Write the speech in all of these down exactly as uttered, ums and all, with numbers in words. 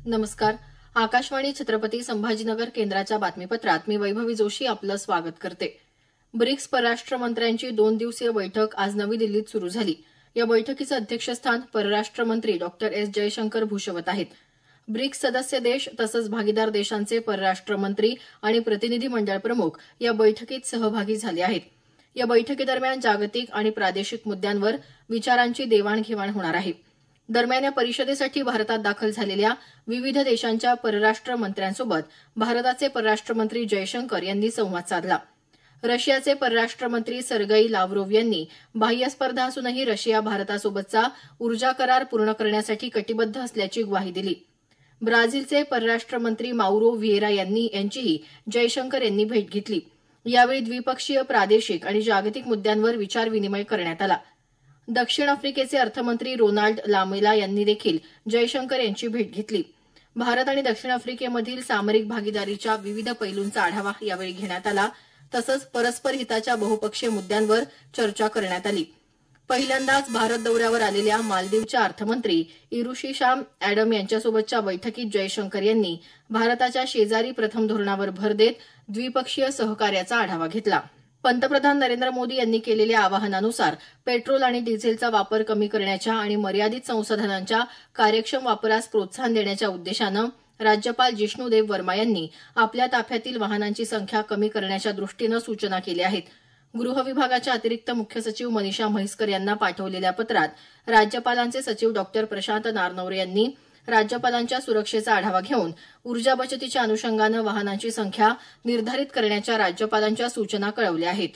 नमस्कार. आकाशवाणी छत्रपती संभाजीनगर केंद्राच्या बातमीपत्रात मी वैभवी जोशी आपलं स्वागत करते. ब्रिक्स परराष्ट्र मंत्र्यांची दोन दिवसीय बैठक आज नवी दिल्लीत सुरू झाली. या बैठकीचं अध्यक्षस्थान परराष्ट्र मंत्री डॉक्टर एस जयशंकर भूषवत आहेत. ब्रिक्स सदस्य देश तसंच भागीदार देशांचे परराष्ट्र मंत्री आणि प्रतिनिधी मंडळ प्रमुख या बैठकीत सहभागी झाले आहेत. या बैठकीदरम्यान जागतिक आणि प्रादेशिक मुद्द्यांवर विचारांची देवाणघेवाण होणार आहे. दरम्यान या परिषदेसाठी भारतात दाखल झालेल्या विविध देशांच्या परराष्ट्र मंत्र्यांसोबत भारताचे परराष्ट्र मंत्री जयशंकर यांनी संवाद साधला. रशियाचे परराष्ट्र मंत्री सर्गई लाव्हरोव्ह यांनी बाह्य स्पर्धा असूनही रशिया भारतासोबतचा ऊर्जा करार पूर्ण करण्यासाठी कटिबद्ध असल्याची ग्वाही दिली. ब्राझीलचे परराष्ट्र मंत्री माउरो व्हिएरा यांनी यांचीही जयशंकर यांनी भेट घेतली. यावेळी द्विपक्षीय, प्रादेशिक आणि जागतिक मुद्द्यांवर विचारविनिमय करण्यात आला. दक्षिण आफ्रिकेचे अर्थमंत्री रोनाल्ड लामेला यांनी देखील जयशंकर यांची भेट घेतली. भारत आणि दक्षिण आफ्रिकेमधील सामरिक भागीदारीच्या विविध पैलूंचा आढावा यावेळी घेण्यात आला. तसंच परस्पर हिताच्या बहुपक्षीय मुद्द्यांवर चर्चा करण्यात आली. पहिल्यांदाच भारत दौऱ्यावर आलेल्या मालदीवच्या अर्थमंत्री इरुशिशाम अॅडम यांच्यासोबतच्या बैठकीत जयशंकर यांनी भारताच्या शेजारी प्रथम धोरणावर भर देत द्विपक्षीय सहकार्याचा आढावा घेतला. पंतप्रधान नरेंद्र मोदी यांनी केलेल्या आवाहनानुसार पेट्रोल आणि डिझेलचा वापर कमी करण्याच्या आणि मर्यादित संसाधनांच्या कार्यक्षम वापरास प्रोत्साहन देण्याच्या उद्देशानं राज्यपाल जिष्णुदेव वर्मा यांनी आपल्या ताफ्यातील वाहनांची संख्या कमी करण्याच्या दृष्टीनं सूचना केल्या आहेत. गृह विभागाच्या अतिरिक्त मुख्य सचिव मनीषा म्हैसकर यांना पाठवलेल्या पत्रात राज्यपालांचे सचिव डॉक्टर प्रशांत नारनवरे यांनी राज्यपालांच्या सुरक्षेचा आढावा घेऊन ऊर्जा बचतीच्या अनुषंगानं वाहनांची संख्या निर्धारित करण्याच्या राज्यपालांच्या सूचना कळवल्या आहेत.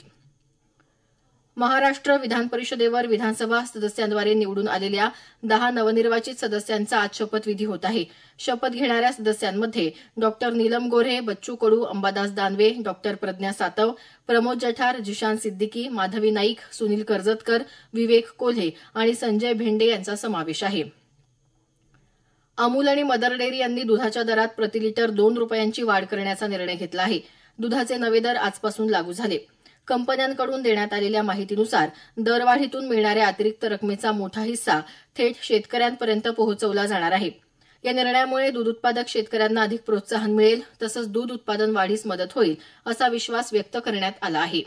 महाराष्ट्र विधान परिषदेवर विधानसभा सदस्यांद्वारे निवडून आलेल्या दहा नवनिर्वाचित सदस्यांचा आज शपथविधी होत आहे. शपथ घेणाऱ्या सदस्यांमध्ये डॉक्टर नीलम गोऱ्हे, बच्चू कडू, अंबादास दानवे, डॉक्टर प्रज्ञा सातव, प्रमोद जठार, जिशान सिद्दीकी, माधवी नाईक, सुनील कर्जतकर, विवेक कोल्हे आणि संजय भेंडे यांचा समावेश आहे. अमूल आणि मदर डेअरी यांनी दुधाच्या दरात प्रतिलिटर दोन रुपयांची वाढ करण्याचा निर्णय घेतला आहे. दुधाचे नवे दर आजपासून लागू झाले. कंपन्यांकडून देण्यात आलेल्या माहितीनुसार दरवाढीतून मिळणाऱ्या अतिरिक्त रकमेचा मोठा हिस्सा थेट शेतकऱ्यांपर्यंत पोहोचवला जाणार आहे. या निर्णयामुळे दूध उत्पादक शेतकऱ्यांना अधिक प्रोत्साहन मिळेल तसंच दूध उत्पादन वाढीस मदत होईल असा विश्वास व्यक्त करण्यात आला आहे.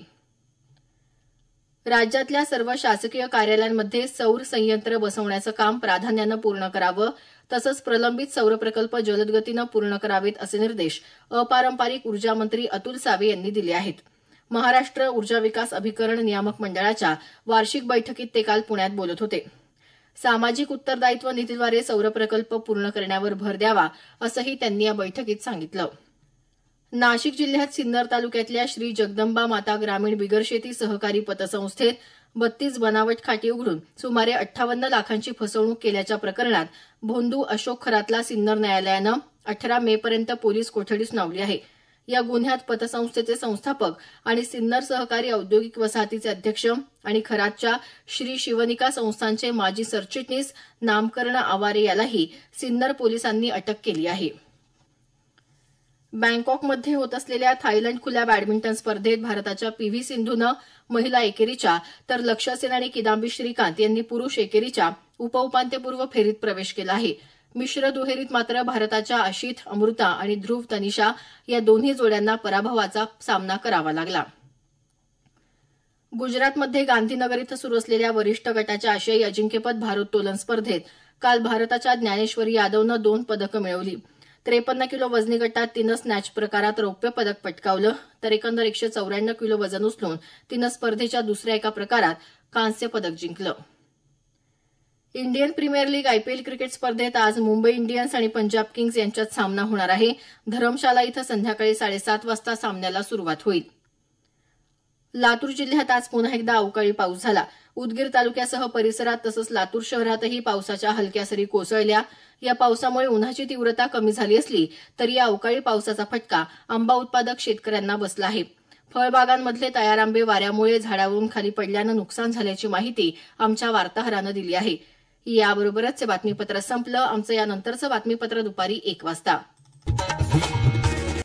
राज्यातल्या सर्व शासकीय कार्यालयांमध्ये सौर संयंत्र बसवण्याचं काम प्राधान्यानं पूर्ण करावं तसंच प्रलंबित सौर प्रकल्प जलदगतीनं पूर्ण करावेत असे निर्देश अपारंपरिक ऊर्जा मंत्री अतुल सावे यांनी दिले आहेत. महाराष्ट्र ऊर्जा विकास अभिकरण नियामक मंडळाच्या वार्षिक बैठकीत ते काल पुण्यात बोलत होते. सामाजिक उत्तरदायित्व निधीद्वारे सौर प्रकल्प पूर्ण करण्यावर भर द्यावा असंही त्यांनी या बैठकीत सांगितलं. नाशिक जिल्ह्यात सिन्नर तालुक्यातल्या श्री जगदंबा माता ग्रामीण बिगरशेती सहकारी पतसंस्थेत बत्तीस बनावट खाती उघडून सुमारे अठ्ठावन्न लाखांची फसवणूक केल्याच्या प्रकरणात भोंदू अशोक खरातला सिन्नर न्यायालयानं अठरा मे पर्यंत पोलीस कोठडी सुनावली आहे. या गुन्ह्यात पतसंस्थेचे संस्थापक आणि सिन्नर सहकारी औद्योगिक वसाहतीचे अध्यक्ष आणि खरातच्या श्री शिवनिका संस्थांचे माजी सरचिटणीस नामकर्ण आवारे यालाही सिन्नर पोलिसांनी अटक केली आहे. बँकॉकमध्ये होत असलेल्या थायलंड खुल्या बॅडमिंटन स्पर्धेत भारताच्या पी व्ही सिंधूनं महिला एकेरीच्या तर लक्ष्य सेन आणि किदांबी श्रीकांत यांनी पुरुष एकेरीच्या उपउपांत्यपूर्व फेरीत प्रवेश केला आहे. मिश्र दुहेरीत मात्र भारताच्या आशिथ अमृता आणि ध्रुव तनिषा या दोन्ही जोड्यांना पराभवाचा सामना करावा लागला. गुजरातमध्ये गांधीनगर इथं सुरू असलेल्या वरिष्ठ गटाच्या आशियाई अजिंक्यपद भारोत्तोलन स्पर्धेत काल भारताच्या ज्ञानेश्वरी यादवनं दोन पदकं मिळवली. त्रेपन्न किलो वजनी गटात तिनं स्नॅच प्रकारात रौप्य पदक पटकावलं तर एकंदर एकशे चौऱ्याण्णव किलो वजन उचलून तिनं स्पर्धेच्या दुसऱ्या एका प्रकारात कांस्य पदक जिंकलं. Indian Premier League IPL cricket स्पर्धेत आज मुंबई इंडियन्स आणि पंजाब किंग्ज यांच्यात सामना होणार आहे. धरमशाला इथं संध्याकाळी साडेसात वाजता सामन्याला सुरुवात होईल. लातूर जिल्ह्यात आज पुन्हा एकदा अवकाळी पाऊस झाला. उदगीर तालुक्यासह परिसरात तसंच लातूर शहरातही पावसाच्या हलक्या सरी कोसळल्या. या पावसामुळे उन्हाची तीव्रता कमी झाली असली तरी या अवकाळी पावसाचा फटका आंबा उत्पादक शेतकऱ्यांना बसला आहे. फळबागांमधले तयार आंबे वाऱ्यामुळे झाडावरून खाली पडल्यानं नुकसान झाल्याची माहिती आमच्या वार्ताहरानं दिली आहे. याबरोबरच हे बातमीपत्र संपलं. आमचं यानंतरचं बातमीपत्र दुपारी एक वाजता.